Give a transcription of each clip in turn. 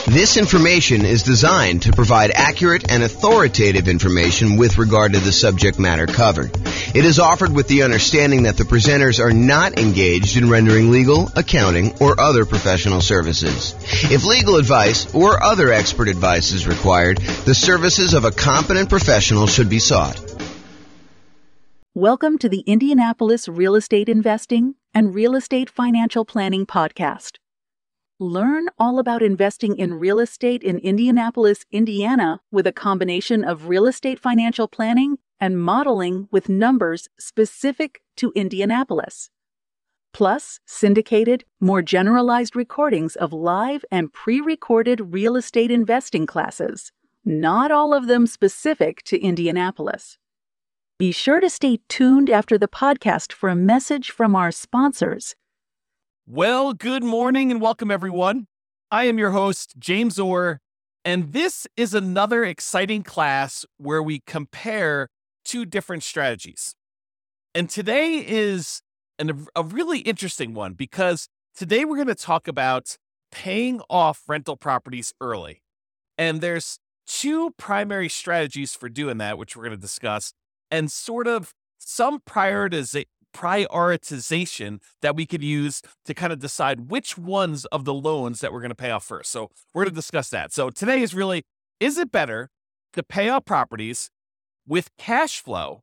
This information is designed to provide accurate and authoritative information with regard to the subject matter covered. It is offered with the understanding that the presenters are not engaged in rendering legal, accounting, or other professional services. If legal advice or other expert advice is required, the services of a competent professional should be sought. Welcome to the Indianapolis Real Estate Investing and Real Estate Financial Planning Podcast. Learn all about investing in real estate in Indianapolis, Indiana, with a combination of real estate financial planning and modeling with numbers specific to Indianapolis. Plus, syndicated, more generalized recordings of live and pre-recorded real estate investing classes, not all of them specific to Indianapolis. Be sure to stay tuned after the podcast for a message from our sponsors. Well, good morning and welcome, everyone. I am your host, James Orr, and this is another exciting class where we compare two different strategies. And today is a really interesting one because today we're going to talk about paying off rental properties early. And there's two primary strategies for doing that, which we're going to discuss, and sort of some prioritization that we could use to kind of decide which ones of the loans that we're going to pay off first. So we're going to discuss that. So today is really, is it better to pay off properties with cash flow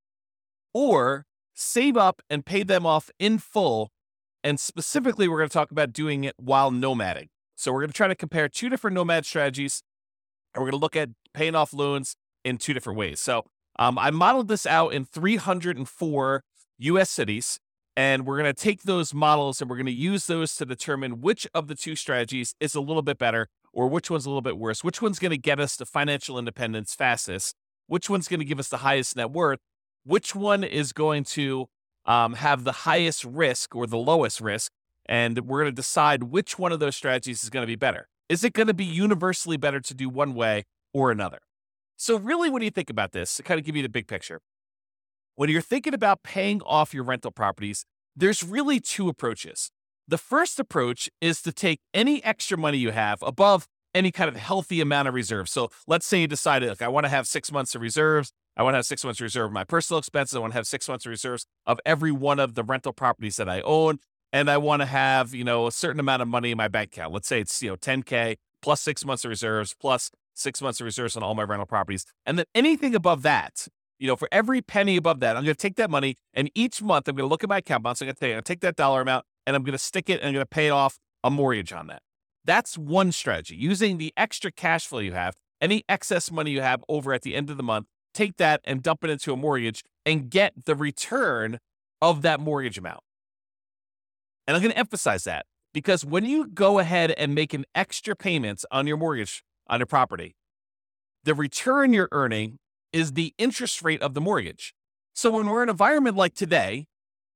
or save up and pay them off in full? And specifically, we're going to talk about doing it while nomading. So we're going to try to compare two different nomad strategies, and we're going to look at paying off loans in two different ways. So I modeled this out in 304 U.S. cities, and we're going to take those models and we're going to use those to determine which of the two strategies is a little bit better or which one's a little bit worse, which one's going to get us to financial independence fastest, which one's going to give us the highest net worth, which one is going to have the highest risk or the lowest risk, and we're going to decide which one of those strategies is going to be better. Is it going to be universally better to do one way or another? So really, when you think about this, to kind of give you the big picture, when you're thinking about paying off your rental properties, there's really two approaches. The first approach is to take any extra money you have above any kind of healthy amount of reserves. So let's say you decided, look, I want to have 6 months of reserves. I want to have 6 months of reserve of my personal expenses. I want to have 6 months of reserves of every one of the rental properties that I own. And I want to have, a certain amount of money in my bank account. Let's say it's, $10K plus 6 months of reserves plus 6 months of reserves on all my rental properties. And then anything above that, for every penny above that, I'm going to take that money and each month I'm going to look at my account balance. I'm going to take that dollar amount and I'm going to stick it and I'm going to pay off a mortgage on that. That's one strategy. Using the extra cash flow you have, any excess money you have over at the end of the month, take that and dump it into a mortgage and get the return of that mortgage amount. And I'm going to emphasize that because when you go ahead and make an extra payment on your mortgage on your property, the return you're earning is the interest rate of the mortgage. So when we're in an environment like today,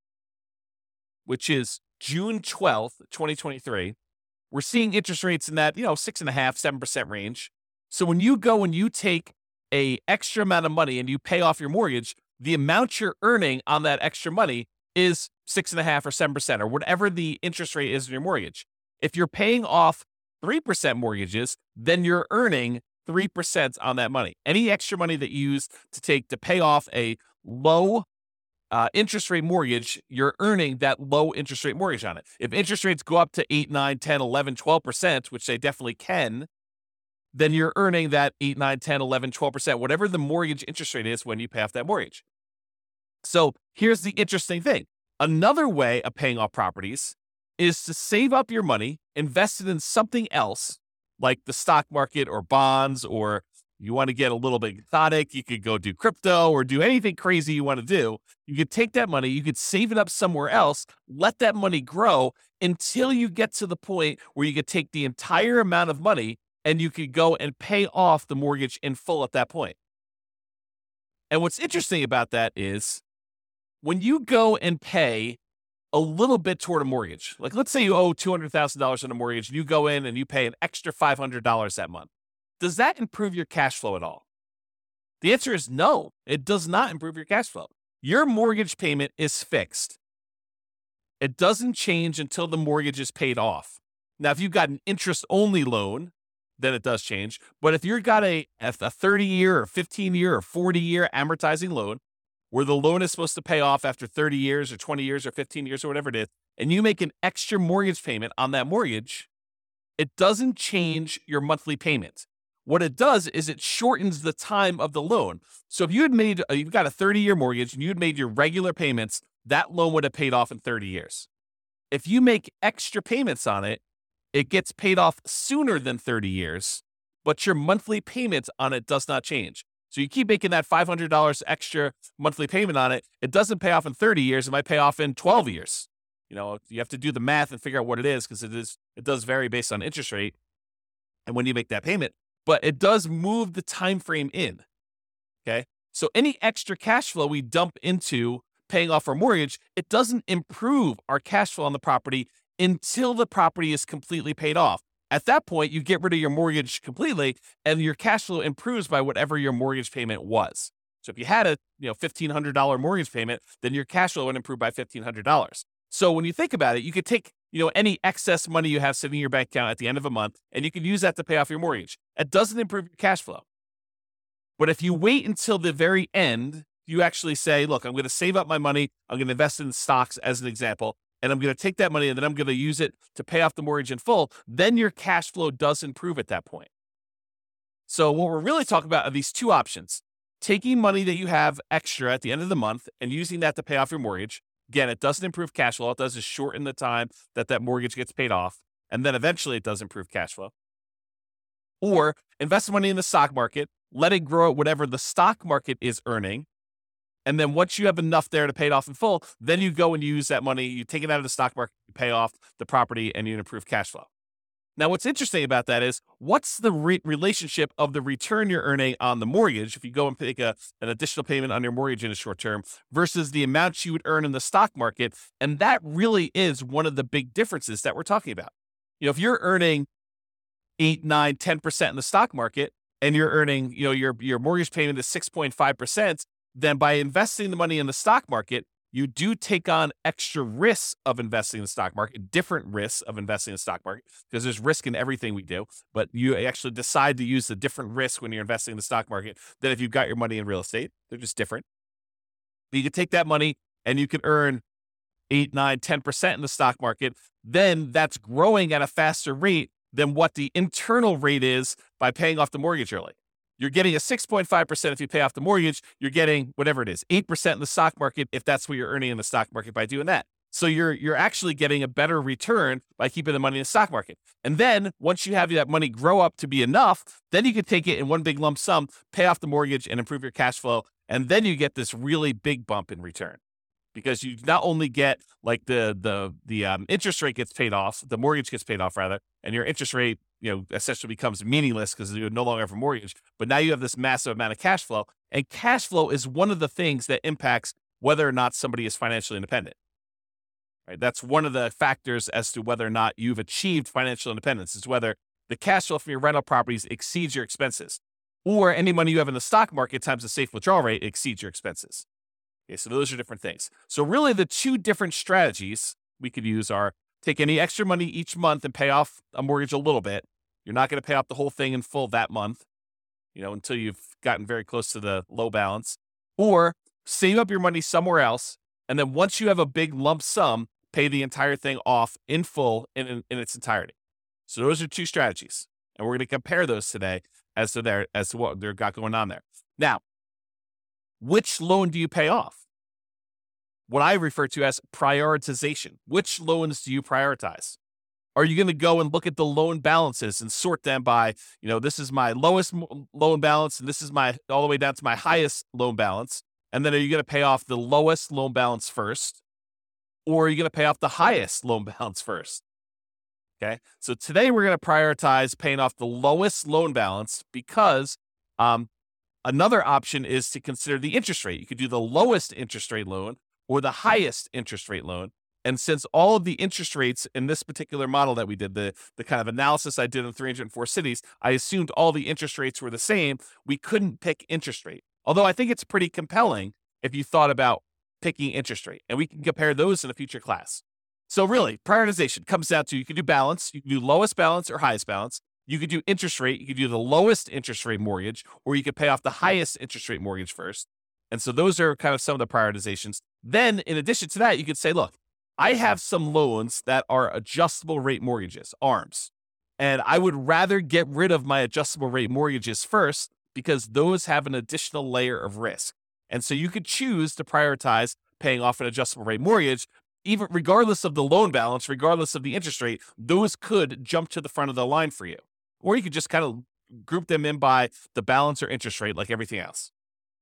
which is June 12th, 2023, we're seeing interest rates in that, 6.5%, 7% range. So when you go and you take a extra amount of money and you pay off your mortgage, the amount you're earning on that extra money is 6.5% or 7% or whatever the interest rate is in your mortgage. If you're paying off 3% mortgages, then you're earning 3% on that money. Any extra money that you use to pay off a low interest rate mortgage, you're earning that low interest rate mortgage on it. If interest rates go up to 8, 9, 10, 11, 12%, which they definitely can, then you're earning that 8, 9, 10, 11, 12%, whatever the mortgage interest rate is when you pay off that mortgage. So here's the interesting thing. Another way of paying off properties is to save up your money, invest it in something else, like the stock market or bonds, or you want to get a little bit exotic, you could go do crypto or do anything crazy you want to do. You could take that money, you could save it up somewhere else, let that money grow until you get to the point where you could take the entire amount of money and you could go and pay off the mortgage in full at that point. And what's interesting about that is when you go and pay a little bit toward a mortgage, like let's say you owe $200,000 on a mortgage and you go in and you pay an extra $500 that month. Does that improve your cash flow at all? The answer is no, it does not improve your cash flow. Your mortgage payment is fixed. It doesn't change until the mortgage is paid off. Now, if you've got an interest-only loan, then it does change. But if you've got a 30-year or 15-year or 40-year amortizing loan, where the loan is supposed to pay off after 30 years or 20 years or 15 years or whatever it is, and you make an extra mortgage payment on that mortgage, it doesn't change your monthly payment. What it does is it shortens the time of the loan. So if you've got a 30-year mortgage and you had made your regular payments, that loan would have paid off in 30 years. If you make extra payments on it, it gets paid off sooner than 30 years, but your monthly payment on it does not change. So you keep making that $500 extra monthly payment on it. It doesn't pay off in 30 years. It might pay off in 12 years. You have to do the math and figure out what it is, because it does vary based on interest rate and when you make that payment, but it does move the time frame in. Okay. So any extra cash flow we dump into paying off our mortgage, it doesn't improve our cash flow on the property until the property is completely paid off. At that point, you get rid of your mortgage completely, and your cash flow improves by whatever your mortgage payment was. So if you had a $1,500 mortgage payment, then your cash flow would improve by $1,500. So when you think about it, you could take any excess money you have sitting in your bank account at the end of a month, and you can use that to pay off your mortgage. It doesn't improve your cash flow. But if you wait until the very end, you actually say, look, I'm going to save up my money. I'm going to invest in stocks as an example, and I'm going to take that money and then I'm going to use it to pay off the mortgage in full. Then your cash flow does improve at that point. So what we're really talking about are these two options: taking money that you have extra at the end of the month and using that to pay off your mortgage. Again, it doesn't improve cash flow. All it does is shorten the time that mortgage gets paid off. And then eventually it does improve cash flow. Or invest money in the stock market, let it grow at whatever the stock market is earning. And then once you have enough there to pay it off in full, then you go and you use that money, you take it out of the stock market, you pay off the property, and you improve cash flow. Now, what's interesting about that is, what's the relationship of the return you're earning on the mortgage if you go and make an additional payment on your mortgage in the short term versus the amount you would earn in the stock market? And that really is one of the big differences that we're talking about. If you're earning 8, 9, 10% in the stock market and you're earning, your mortgage payment is 6.5%, then by investing the money in the stock market, you do take on extra risks of investing in the stock market, different risks of investing in the stock market, because there's risk in everything we do, but you actually decide to use the different risk when you're investing in the stock market than if you've got your money in real estate. They're just different. But you can take that money and you can earn 8, 9, 10% in the stock market. Then that's growing at a faster rate than what the internal rate is by paying off the mortgage early. You're getting a 6.5% if you pay off the mortgage. You're getting whatever it is, 8% in the stock market if that's what you're earning in the stock market by doing that. So you're actually getting a better return by keeping the money in the stock market. And then once you have that money grow up to be enough, then you can take it in one big lump sum, pay off the mortgage, and improve your cash flow. And then you get this really big bump in return, because you not only get like the interest rate gets paid off, the mortgage gets paid off rather, and your interest rate essentially becomes meaningless because you no longer have a mortgage. But now you have this massive amount of cash flow, and cash flow is one of the things that impacts whether or not somebody is financially independent. Right? That's one of the factors as to whether or not you've achieved financial independence, is whether the cash flow from your rental properties exceeds your expenses, or any money you have in the stock market times the safe withdrawal rate exceeds your expenses. Okay, so those are different things. So really the two different strategies we could use are take any extra money each month and pay off a mortgage a little bit. You're not going to pay off the whole thing in full that month, until you've gotten very close to the low balance, or save up your money somewhere else. And then once you have a big lump sum, pay the entire thing off in full in its entirety. So those are two strategies. And we're going to compare those today as to what they've got going on there. Now, which loan do you pay off? What I refer to as prioritization. Which loans do you prioritize? Are you going to go and look at the loan balances and sort them by, this is my lowest loan balance and this is my all the way down to my highest loan balance? And then are you going to pay off the lowest loan balance first? Or are you going to pay off the highest loan balance first? Okay. So today we're going to prioritize paying off the lowest loan balance, because another option is to consider the interest rate. You could do the lowest interest rate loan or the highest interest rate loan. And since all of the interest rates in this particular model that we did, the kind of analysis I did in 304 cities, I assumed all the interest rates were the same. We couldn't pick interest rate. Although I think it's pretty compelling if you thought about picking interest rate. And we can compare those in a future class. So really, prioritization comes down to, you can do balance. You can do lowest balance or highest balance. You could do interest rate. You could do the lowest interest rate mortgage, or you could pay off the highest interest rate mortgage first. And so those are kind of some of the prioritizations. Then in addition to that, you could say, look, I have some loans that are adjustable rate mortgages, ARMs. And I would rather get rid of my adjustable rate mortgages first because those have an additional layer of risk. And so you could choose to prioritize paying off an adjustable rate mortgage, even regardless of the loan balance, regardless of the interest rate. Those could jump to the front of the line for you. Or you could just kind of group them in by the balance or interest rate like everything else.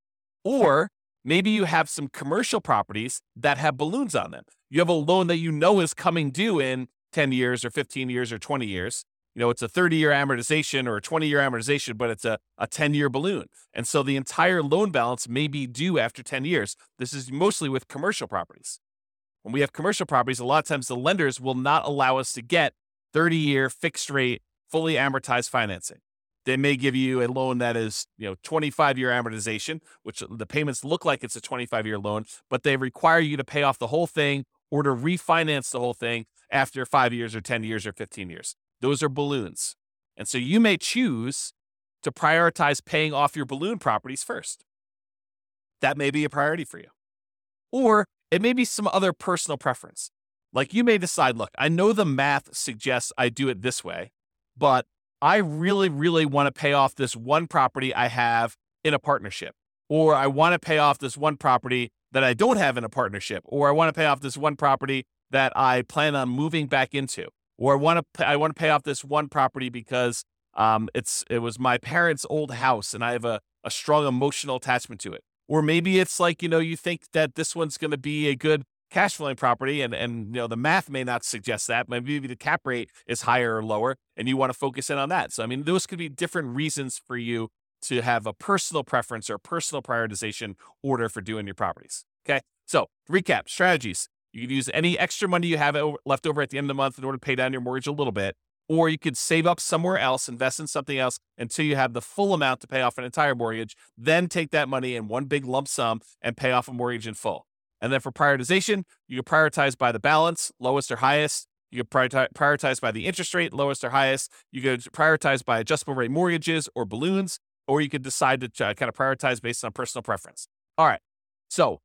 Or maybe you have some commercial properties that have balloons on them. You have a loan that you know is coming due in 10 years or 15 years or 20 years. You know, it's a 30-year amortization or a 20-year amortization, but it's a 10-year balloon. And so the entire loan balance may be due after 10 years. This is mostly with commercial properties. When we have commercial properties, a lot of times the lenders will not allow us to get 30-year fixed rate, fully amortized financing. They may give you a loan that is, 25-year amortization, which the payments look like it's a 25-year loan, but they require you to pay off the whole thing or to refinance the whole thing after 5 years or 10 years or 15 years. Those are balloons. And so you may choose to prioritize paying off your balloon properties first. That may be a priority for you. Or it may be some other personal preference. Like you may decide, look, I know the math suggests I do it this way, but I really, really want to pay off this one property I have in a partnership. Or I want to pay off this one property that I don't have in a partnership. Or I want to pay off this one property that I plan on moving back into. Or I want to pay off this one property because it was my parents' old house and I have a strong emotional attachment to it. Or maybe it's like, you think that this one's going to be a good cash flowing property and the math may not suggest that. Maybe the cap rate is higher or lower and you want to focus in on that. So, those could be different reasons for you to have a personal preference or a personal prioritization order for doing your properties. Okay. So recap strategies. You could use any extra money you have left over at the end of the month in order to pay down your mortgage a little bit, or you could save up somewhere else, invest in something else until you have the full amount to pay off an entire mortgage, then take that money in one big lump sum and pay off a mortgage in full. And then for prioritization, you could prioritize by the balance, lowest or highest. You could prioritize by the interest rate, lowest or highest. You could prioritize by adjustable rate mortgages or balloons, or you could decide to kind of prioritize based on personal preference. All right. So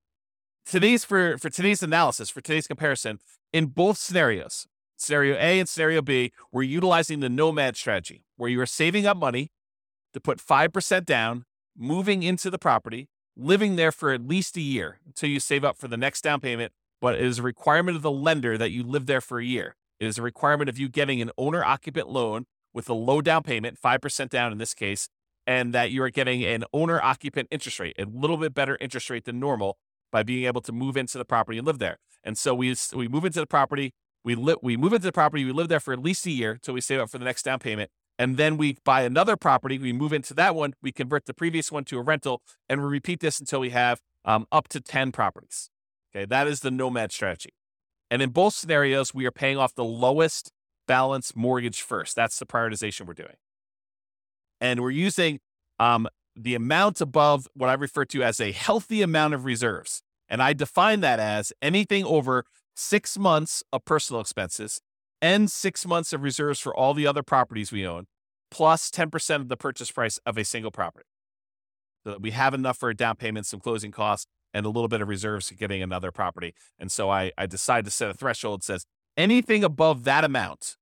for today's analysis, for today's comparison, in both scenarios, scenario A and scenario B, we're utilizing the nomad strategy, where you are saving up money to put 5% down, moving into the property, living there for at least a year until you save up for the next down payment. But it is a requirement of the lender that you live there for a year. It is a requirement of you getting an owner-occupant loan with a low down payment, 5% down in this case, and that you are getting an owner-occupant interest rate, a little bit better interest rate than normal, by being able to move into the property and live there. And so we move into the property, we move into the property, we live there for at least a year until we save up for the next down payment. And then we buy another property, we move into that one, we convert the previous one to a rental, and we repeat this until we have up to 10 properties. Okay, that is the nomad strategy. And in both scenarios, we are paying off the lowest balance mortgage first. That's the prioritization we're doing. And we're using the amount above what I refer to as a healthy amount of reserves. And I define that as anything over 6 months of personal expenses and 6 months of reserves for all the other properties we own, plus 10% of the purchase price of a single property. So that we have enough for a down payment, some closing costs, and a little bit of reserves for getting another property. And so I decide to set a threshold that says anything above that amount,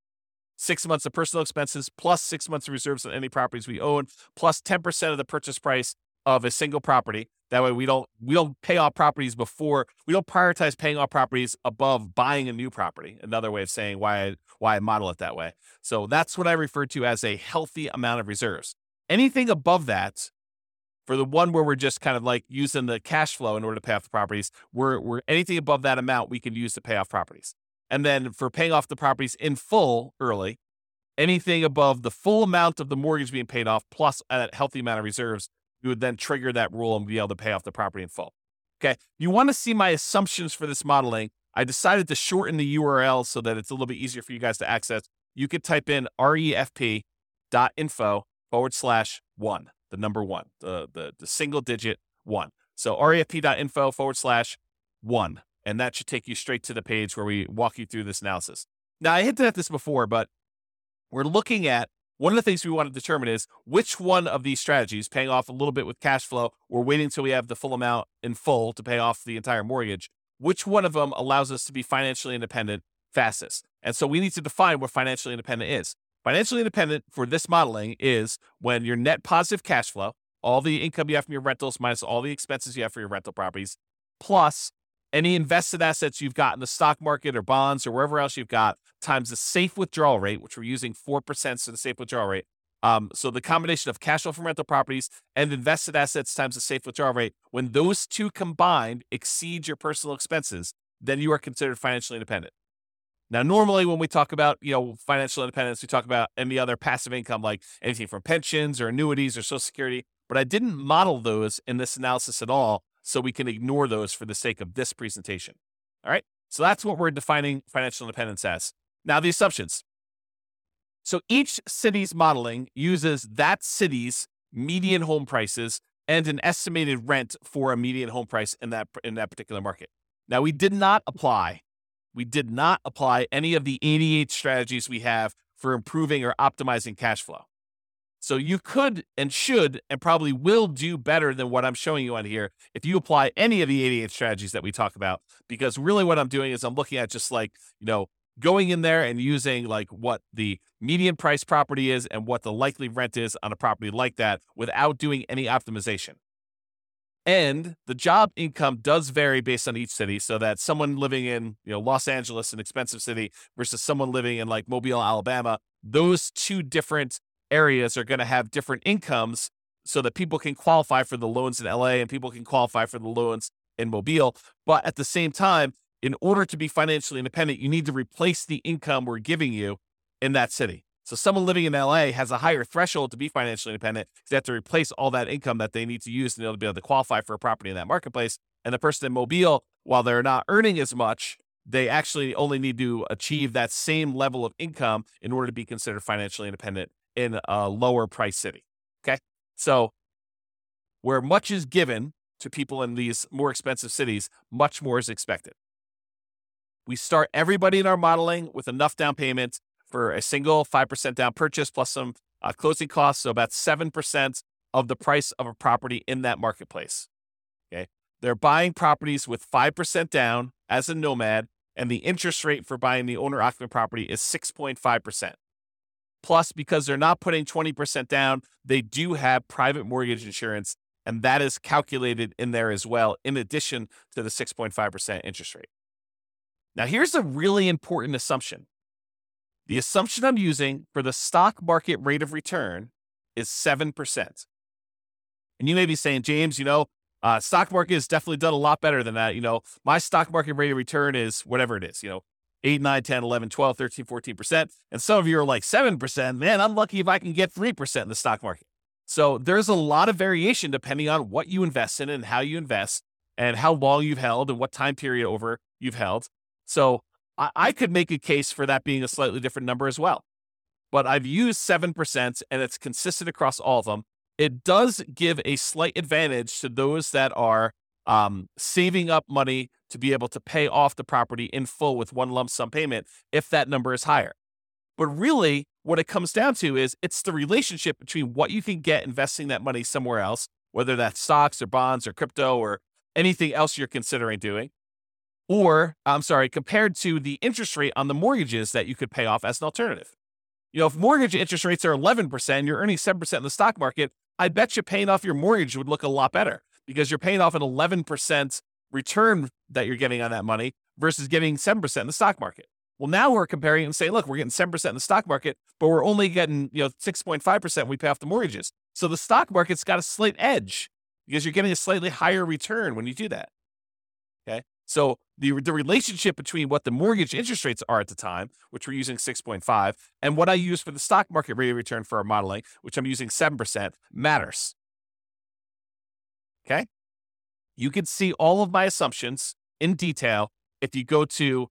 6 months of personal expenses, plus 6 months of reserves on any properties we own, plus 10% of the purchase price of a single property. That way we don't pay off properties before, we don't prioritize paying off properties above buying a new property. Another way of saying why I model it that way. So that's what I refer to as a healthy amount of reserves. Anything above that, for the one where we're just kind of like using the cash flow in order to pay off the properties, we're anything above that amount we can use to pay off properties. And then for paying off the properties in full early, anything above the full amount of the mortgage being paid off plus a healthy amount of reserves, you would then trigger that rule and be able to pay off the property in full. Okay. You want to see my assumptions for this modeling. I decided to shorten the URL so that it's a little bit easier for you guys to access. You could type in refp.info/1, the number one, the single digit 1. So refp.info/1. And that should take you straight to the page where we walk you through this analysis. Now, I hinted at this before, but we're looking at one of the things we want to determine is which one of these strategies, paying off a little bit with cash flow or waiting until we have the full amount in full to pay off the entire mortgage, which one of them allows us to be financially independent fastest? And so we need to define what financially independent is. Financially independent for this modeling is when your net positive cash flow, all the income you have from your rentals minus all the expenses you have for your rental properties, plus any invested assets you've got in the stock market or bonds or wherever else you've got, times the safe withdrawal rate, which we're using 4% for the safe withdrawal rate. So the combination of cash flow from rental properties and invested assets times the safe withdrawal rate, when those two combined exceed your personal expenses, then you are considered financially independent. Now, normally when we talk about, financial independence, we talk about any other passive income, like anything from pensions or annuities or Social Security, but I didn't model those in this analysis at all, so we can ignore those for the sake of this presentation. All right. So that's what we're defining financial independence as. Now, the assumptions. So each city's modeling uses that city's median home prices and an estimated rent for a median home price in that particular market. Now, we did not apply any of the 88 strategies we have for improving or optimizing cash flow. So you could and should and probably will do better than what I'm showing you on here if you apply any of the 88 strategies that we talk about, because really what I'm doing is I'm looking at just going in there and using what the median price property is and what the likely rent is on a property like that without doing any optimization. And the job income does vary based on each city, so that someone living in Los Angeles, an expensive city, versus someone living in Mobile, Alabama, those two different areas are going to have different incomes so that people can qualify for the loans in LA and people can qualify for the loans in Mobile. But at the same time, in order to be financially independent, you need to replace the income we're giving you in that city. So someone living in LA has a higher threshold to be financially independent because they have to replace all that income that they need to use to be able to qualify for a property in that marketplace. And the person in Mobile, while they're not earning as much, they actually only need to achieve that same level of income in order to be considered financially independent in a lower price city. Okay. So where much is given to people in these more expensive cities, much more is expected. We start everybody in our modeling with enough down payment for a single 5% down purchase plus some closing costs. So about 7% of the price of a property in that marketplace. Okay. They're buying properties with 5% down as a nomad, and the interest rate for buying the owner occupant property is 6.5%. Plus, because they're not putting 20% down, they do have private mortgage insurance, and that is calculated in there as well, in addition to the 6.5% interest rate. Now, here's a really important assumption. The assumption I'm using for the stock market rate of return is 7%. And you may be saying, James, stock market has definitely done a lot better than that. My stock market rate of return is whatever it is, 8, 9, 10, 11, 12, 13, 14%. And some of you are like 7%. Man, I'm lucky if I can get 3% in the stock market. So there's a lot of variation depending on what you invest in and how you invest and how long you've held and what time period over you've held. So I could make a case for that being a slightly different number as well. But I've used 7% and it's consistent across all of them. It does give a slight advantage to those that are saving up money to be able to pay off the property in full with one lump sum payment if that number is higher. But really, what it comes down to is it's the relationship between what you can get investing that money somewhere else, whether that's stocks or bonds or crypto or anything else you're considering doing, compared to the interest rate on the mortgages that you could pay off as an alternative. If mortgage interest rates are 11%, you're earning 7% in the stock market, I bet you paying off your mortgage would look a lot better because you're paying off an 11% return that you're getting on that money versus getting 7% in the stock market. Well, now we're comparing and saying, look, we're getting 7% in the stock market, but we're only getting 6.5% when we pay off the mortgages. So the stock market's got a slight edge because you're getting a slightly higher return when you do that. Okay. So the relationship between what the mortgage interest rates are at the time, which we're using 6.5, and what I use for the stock market rate of return for our modeling, which I'm using 7%, matters. Okay? You can see all of my assumptions in detail if you go to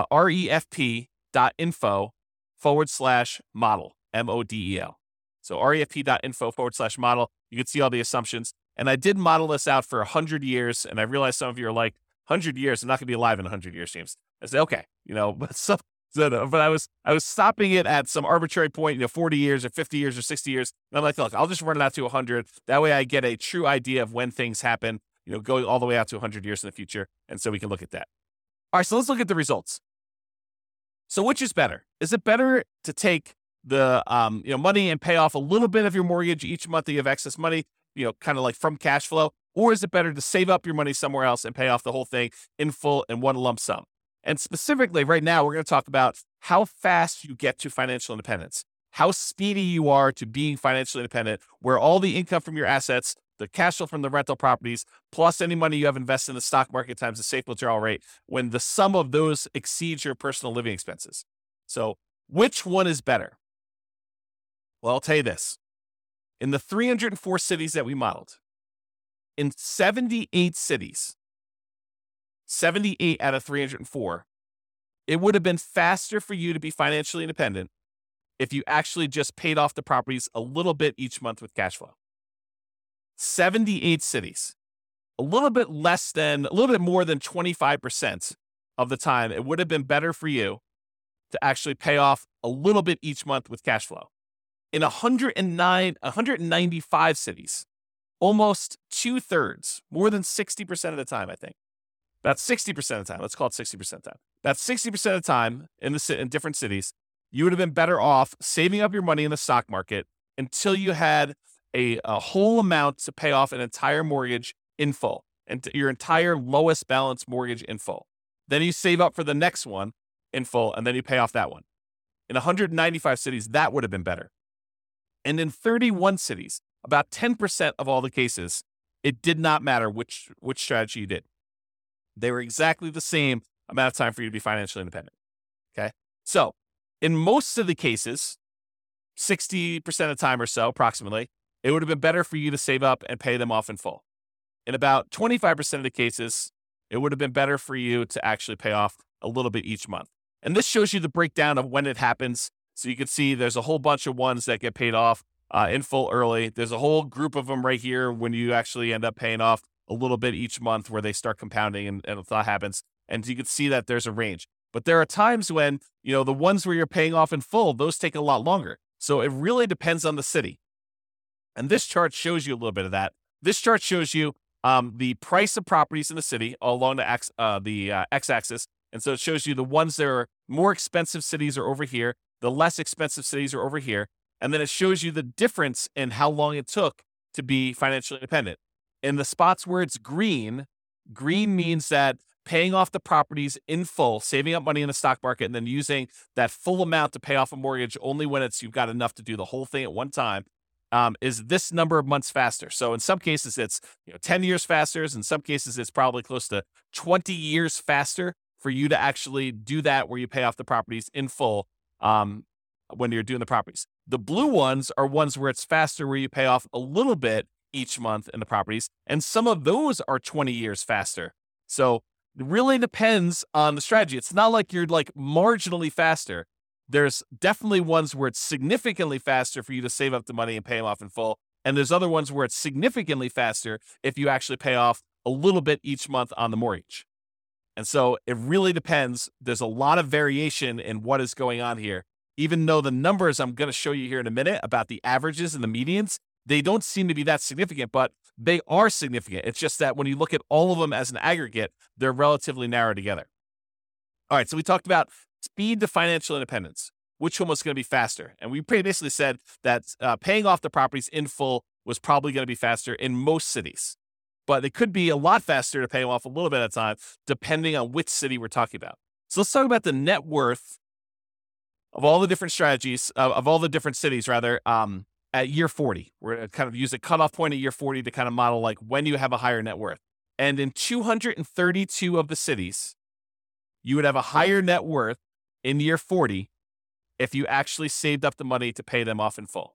refp.info/model, MODEL. So refp.info/model, you can see all the assumptions. And I did model this out for 100 years, and I realize some of you are like, 100 years, I'm not going to be alive in 100 years, James. I say, okay, but But I was stopping it at some arbitrary point, 40 years or 50 years or 60 years. And I'm like, look, I'll just run it out to 100. That way I get a true idea of when things happen, going all the way out to 100 years in the future. And so we can look at that. All right, so let's look at the results. So which is better? Is it better to take the money and pay off a little bit of your mortgage each month that you have excess money, kind of like from cash flow? Or is it better to save up your money somewhere else and pay off the whole thing in full in one lump sum? And specifically right now, we're going to talk about how fast you get to financial independence, how speedy you are to being financially independent, where all the income from your assets, the cash flow from the rental properties, plus any money you have invested in the stock market times the safe withdrawal rate, when the sum of those exceeds your personal living expenses. So which one is better? Well, I'll tell you this. In the 304 cities that we modeled, in 78 cities, 78 out of 304, it would have been faster for you to be financially independent if you actually just paid off the properties a little bit each month with cash flow. 78 cities, a little bit more than 25% of the time, it would have been better for you to actually pay off a little bit each month with cash flow. In 195 cities, almost 2/3, more than 60% of the time, I think. About 60% of the time, let's call it 60% of the time. About 60% of the time in different cities, you would have been better off saving up your money in the stock market until you had a whole amount to pay off an entire mortgage in full, and your entire lowest balance mortgage in full. Then you save up for the next one in full, and then you pay off that one. In 195 cities, that would have been better. And in 31 cities, about 10% of all the cases, it did not matter which strategy you did. They were exactly the same amount of time for you to be financially independent. Okay. So in most of the cases, 60% of the time or so, approximately, it would have been better for you to save up and pay them off in full. In about 25% of the cases, it would have been better for you to actually pay off a little bit each month. And this shows you the breakdown of when it happens. So you can see there's a whole bunch of ones that get paid off in full early. There's a whole group of them right here when you actually end up paying off a little bit each month where they start compounding and that happens. And you can see that there's a range. But there are times when, the ones where you're paying off in full, those take a lot longer. So it really depends on the city. And this chart shows you a little bit of that. This chart shows you the price of properties in the city all along the x-axis. And so it shows you the ones that are more expensive cities are over here. The less expensive cities are over here. And then it shows you the difference in how long it took to be financially independent. In the spots where it's green means that paying off the properties in full, saving up money in the stock market, and then using that full amount to pay off a mortgage only when you've got enough to do the whole thing at one time, is this number of months faster. So in some cases, it's 10 years faster. In some cases, it's probably close to 20 years faster for you to actually do that where you pay off the properties in full when you're doing the properties. The blue ones are ones where it's faster, where you pay off a little bit each month in the properties. And some of those are 20 years faster. So it really depends on the strategy. It's not like you're like marginally faster. There's definitely ones where it's significantly faster for you to save up the money and pay them off in full. And there's other ones where it's significantly faster if you actually pay off a little bit each month on the mortgage. And so it really depends. There's a lot of variation in what is going on here. Even though the numbers I'm going to show you here in a minute about the averages and the medians, they don't seem to be that significant, but they are significant. It's just that when you look at all of them as an aggregate, they're relatively narrow together. All right, so we talked about speed to financial independence. Which one was going to be faster? And we basically said that paying off the properties in full was probably going to be faster in most cities. But it could be a lot faster to pay them off a little bit at a time, depending on which city we're talking about. So let's talk about the net worth of all the different strategies, of all the different cities, rather, at year 40. We're going to kind of use a cutoff point at year 40 to kind of model like when you have a higher net worth. And in 232 of the cities, you would have a higher net worth in year 40 if you actually saved up the money to pay them off in full.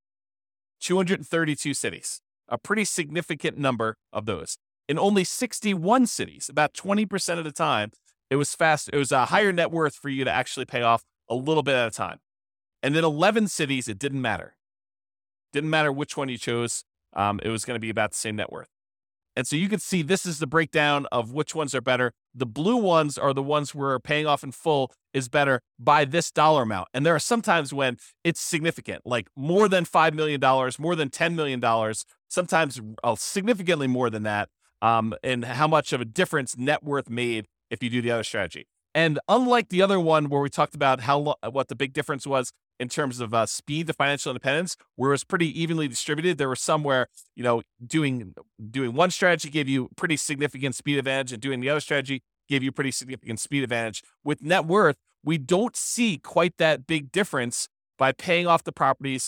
232 cities, a pretty significant number of those. In only 61 cities, about 20% of the time, it was a higher net worth for you to actually pay off a little bit at a time. And in 11 cities, it didn't matter. Didn't matter which one you chose. It was going to be about the same net worth. And so you can see this is the breakdown of which ones are better. The blue ones are the ones where paying off in full is better by this dollar amount. And there are some times when it's significant, like more than $5 million, more than $10 million, sometimes significantly more than that, and how much of a difference net worth made if you do the other strategy. And unlike the other one where we talked about what the big difference was in terms of speed to financial independence, where it was pretty evenly distributed, there were some where, doing one strategy gave you pretty significant speed advantage and doing the other strategy gave you pretty significant speed advantage. With net worth, we don't see quite that big difference by paying off the properties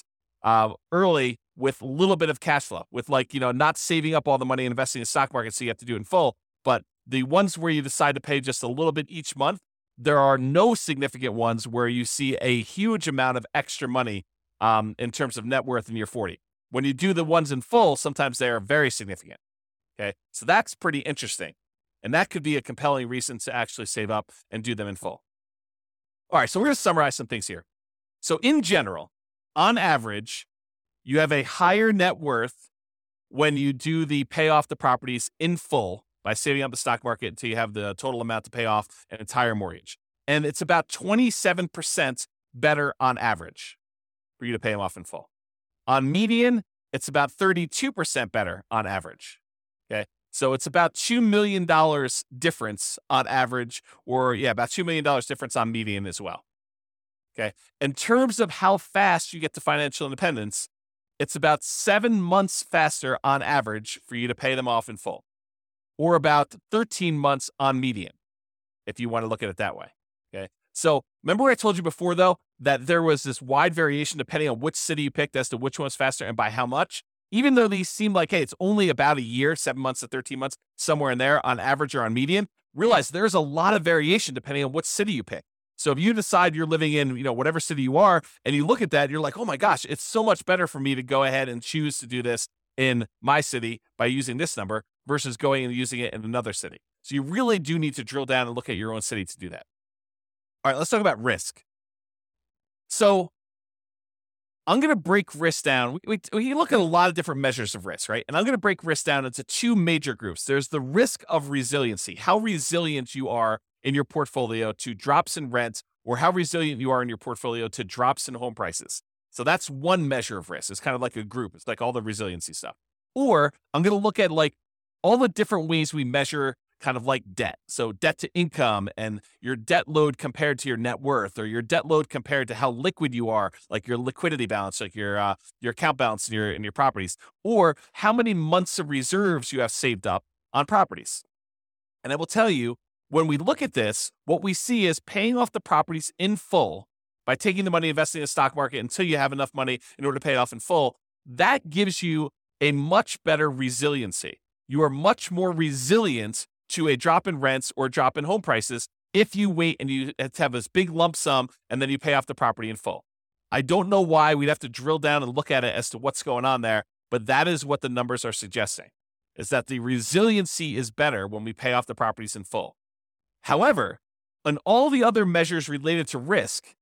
early with a little bit of cash flow, with not saving up all the money and investing in the stock market so you have to do it in full. But the ones where you decide to pay just a little bit each month, there are no significant ones where you see a huge amount of extra money in terms of net worth in year 40. When you do the ones in full, sometimes they are very significant. Okay, so that's pretty interesting. And that could be a compelling reason to actually save up and do them in full. All right, so we're going to summarize some things here. So in general, on average, you have a higher net worth when you do the pay off the properties in full by saving up the stock market until you have the total amount to pay off an entire mortgage. And it's about 27% better on average for you to pay them off in full. On median, it's about 32% better on average. Okay. So it's about $2 million difference on average, or about $2 million difference on median as well. Okay. In terms of how fast you get to financial independence, it's about 7 months faster on average for you to pay them off in full, or about 13 months on median, if you want to look at it that way. Okay. So remember I told you before, though, that there was this wide variation depending on which city you picked as to which one's faster and by how much? Even though these seem like, hey, it's only about a year, 7 months to 13 months, somewhere in there on average or on median, realize there's a lot of variation depending on what city you pick. So if you decide you're living in, whatever city you are, and you look at that, you're like, oh my gosh, it's so much better for me to go ahead and choose to do this in my city by using this number versus going and using it in another city. So you really do need to drill down and look at your own city to do that. All right, let's talk about risk. So I'm going to break risk down. We look at a lot of different measures of risk, right? And I'm going to break risk down into two major groups. There's the risk of resiliency, how resilient you are in your portfolio to drops in rent, or how resilient you are in your portfolio to drops in home prices. So that's one measure of risk. It's kind of like a group. It's like all the resiliency stuff. Or I'm going to look at like all the different ways we measure kind of like debt. So debt to income and your debt load compared to your net worth, or your debt load compared to how liquid you are, like your liquidity balance, like your account balance in your properties, or how many months of reserves you have saved up on properties. And I will tell you, when we look at this, what we see is paying off the properties in full by taking the money, investing in the stock market until you have enough money in order to pay it off in full. That gives you a much better resiliency. You are much more resilient to a drop in rents or drop in home prices if you wait and you have this big lump sum and then you pay off the property in full. I don't know why. We'd have to drill down and look at it as to what's going on there, but that is what the numbers are suggesting, is that the resiliency is better when we pay off the properties in full. However, on all the other measures related to risk,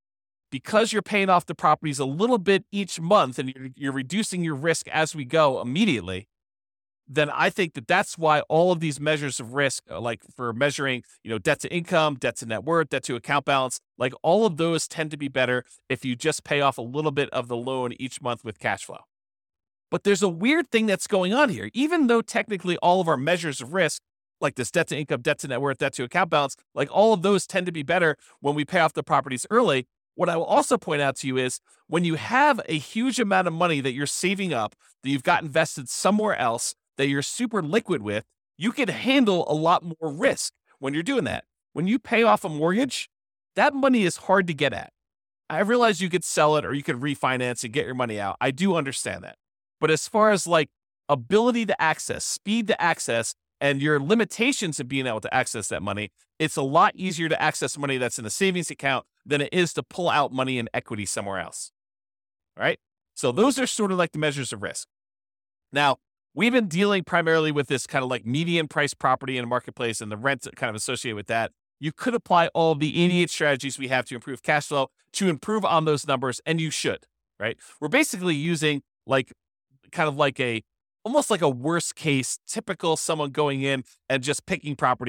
because you're paying off the properties a little bit each month and you're reducing your risk as we go immediately, then I think that that's why all of these measures of risk, like for measuring, debt to income, debt to net worth, debt to account balance, like all of those tend to be better if you just pay off a little bit of the loan each month with cash flow. But there's a weird thing that's going on here. Even though technically all of our measures of risk, like this debt to income, debt to net worth, debt to account balance, like all of those tend to be better when we pay off the properties early. What I will also point out to you is when you have a huge amount of money that you're saving up, that you've got invested somewhere else, that you're super liquid with, you can handle a lot more risk when you're doing that. When you pay off a mortgage, that money is hard to get at. I realize you could sell it or you could refinance and get your money out. I do understand that. But as far as like ability to access, speed to access, and your limitations of being able to access that money, it's a lot easier to access money that's in a savings account than it is to pull out money in equity somewhere else. All right? So those are sort of like the measures of risk. Now, we've been dealing primarily with this kind of like median price property in a marketplace and the rent kind of associated with that. You could apply all the 88 strategies we have to improve cash flow to improve on those numbers, and you should, right? We're basically using like kind of like almost like a worst case, typical someone going in and just picking properties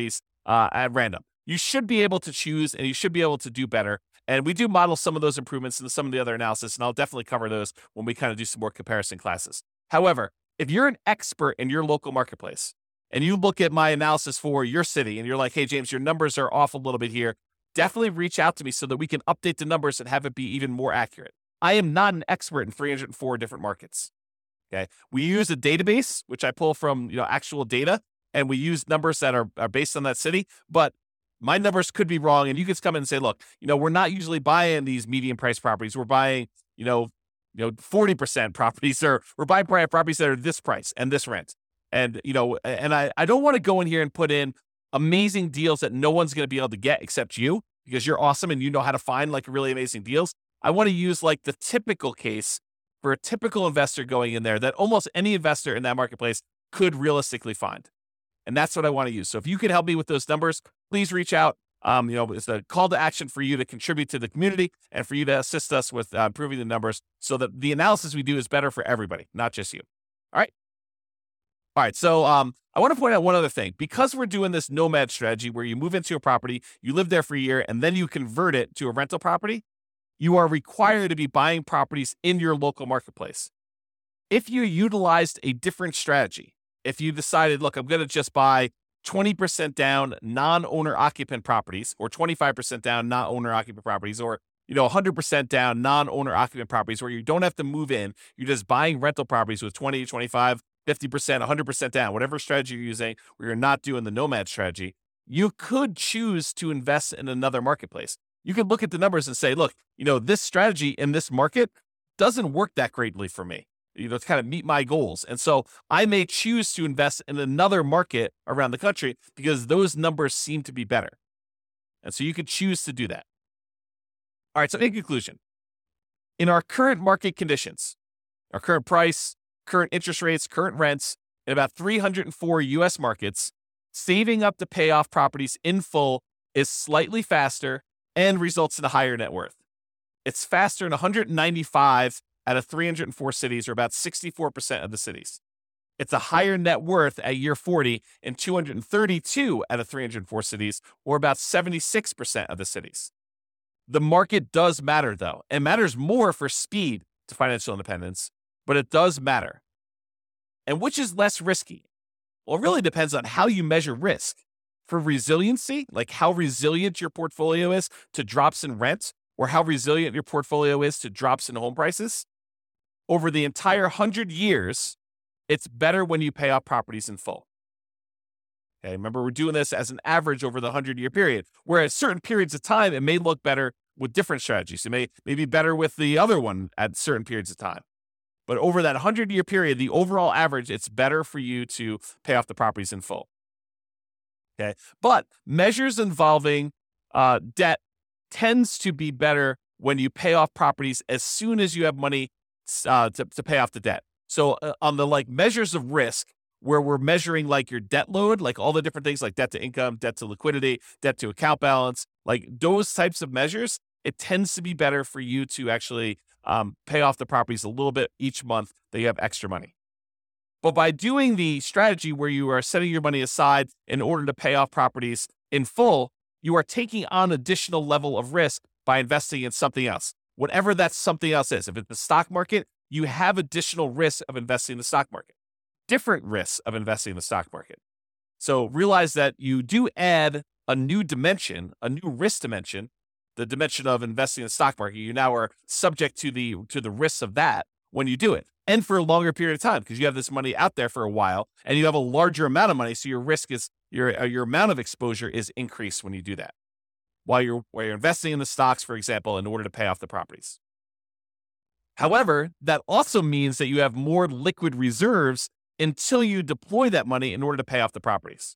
at random. You should be able to choose and you should be able to do better. And we do model some of those improvements in some of the other analysis, and I'll definitely cover those when we kind of do some more comparison classes. However, if you're an expert in your local marketplace and you look at my analysis for your city and you're like, hey, James, your numbers are off a little bit here, definitely reach out to me so that we can update the numbers and have it be even more accurate. I am not an expert in 304 different markets. Okay. We use a database, which I pull from, actual data, and we use numbers that are based on that city, but my numbers could be wrong. And you can come in and say, look, we're not usually buying these medium price properties. We're buying, 40% properties, or we're buying properties that are this price and this rent. And, I don't want to go in here and put in amazing deals that no one's going to be able to get except you, because you're awesome and you know how to find like really amazing deals. I want to use like the typical case for a typical investor going in there that almost any investor in that marketplace could realistically find. And that's what I want to use. So if you could help me with those numbers, please reach out. It's a call to action for you to contribute to the community and for you to assist us with improving the numbers so that the analysis we do is better for everybody, not just you. All right. So I want to point out one other thing. Because we're doing this nomad strategy where you move into a property, you live there for a year, and then you convert it to a rental property, you are required to be buying properties in your local marketplace. If you utilized a different strategy, if you decided, look, I'm going to just buy 20% down non-owner occupant properties, or 25% down non-owner occupant properties, or 100% down non-owner occupant properties where you don't have to move in, you're just buying rental properties with 20, 25, 50%, 100% down, whatever strategy you're using, where you're not doing the nomad strategy, you could choose to invest in another marketplace. You could look at the numbers and say, look, this strategy in this market doesn't work that greatly for me, to kind of meet my goals. And so I may choose to invest in another market around the country because those numbers seem to be better. And so you could choose to do that. All right. So in conclusion, in our current market conditions, our current price, current interest rates, current rents, in about 304 U.S. markets, saving up to pay off properties in full is slightly faster and results in a higher net worth. It's faster in 195 out of 304 cities, or about 64% of the cities. It's a higher net worth at year 40 in 232 out of 304 cities, or about 76% of the cities. The market does matter, though. It matters more for speed to financial independence, but it does matter. And which is less risky? Well, it really depends on how you measure risk. For resiliency, like how resilient your portfolio is to drops in rent, or how resilient your portfolio is to drops in home prices, over the entire 100 years, it's better when you pay off properties in full. Okay, remember, we're doing this as an average over the 100-year period, where at certain periods of time, it may look better with different strategies. It may be better with the other one at certain periods of time. But over that 100-year period, the overall average, it's better for you to pay off the properties in full. Okay, but measures involving debt tends to be better when you pay off properties as soon as you have money to pay off the debt. So on the measures of risk, where we're measuring your debt load, all the different things like debt to income, debt to liquidity, debt to account balance, those types of measures, it tends to be better for you to actually pay off the properties a little bit each month that you have extra money. But by doing the strategy where you are setting your money aside in order to pay off properties in full, you are taking on additional level of risk by investing in something else, whatever that something else is. If it's the stock market, you have additional risks of investing in the stock market, different risks of investing in the stock market. So realize that you do add a new dimension, a new risk dimension, the dimension of investing in the stock market. You now are subject to the risks of that when you do it, and for a longer period of time, because you have this money out there for a while and you have a larger amount of money. So your risk is your amount of exposure is increased when you do that while you're investing in the stocks, for example, in order to pay off the properties. However, that also means that you have more liquid reserves until you deploy that money in order to pay off the properties.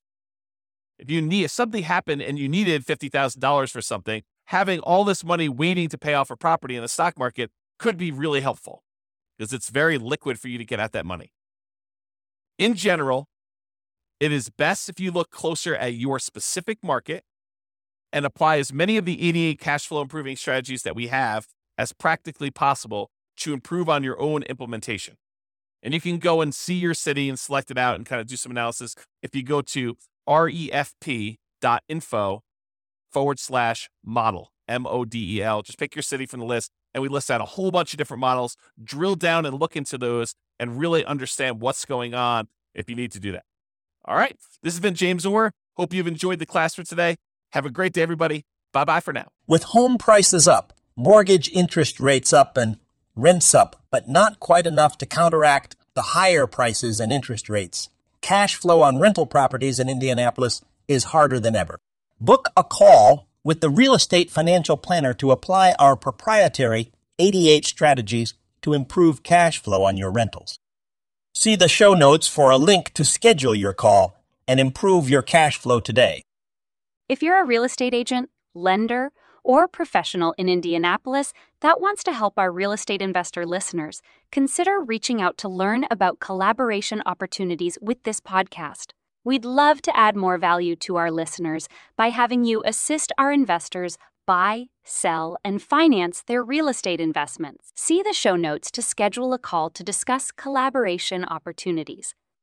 If something happened and you needed $50,000 for something, having all this money waiting to pay off a property in the stock market could be really helpful, because it's very liquid for you to get at that money. In general, it is best if you look closer at your specific market and apply as many of the 88 cash flow improving strategies that we have as practically possible to improve on your own implementation. And you can go and see your city and select it out and kind of do some analysis if you go to refp.com/88 city.info/model, MODEL. Just pick your city from the list, and we list out a whole bunch of different models. Drill down and look into those and really understand what's going on if you need to do that. All right. This has been James Orr. Hope you've enjoyed the class for today. Have a great day, everybody. Bye-bye for now. With home prices up, mortgage interest rates up, and rents up, but not quite enough to counteract the higher prices and interest rates, cash flow on rental properties in Indianapolis is harder than ever. Book a call with the Real Estate Financial Planner to apply our proprietary 88 strategies to improve cash flow on your rentals. See the show notes for a link to schedule your call and improve your cash flow today. If you're a real estate agent, lender, or professional in Indianapolis that wants to help our real estate investor listeners, consider reaching out to learn about collaboration opportunities with this podcast. We'd love to add more value to our listeners by having you assist our investors buy, sell, and finance their real estate investments. See the show notes to schedule a call to discuss collaboration opportunities.